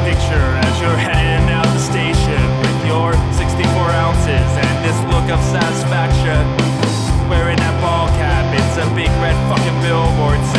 picture as you're heading out the station with your 64 ounces and this look of satisfaction. Wearing that ball cap, it's a big red fucking billboard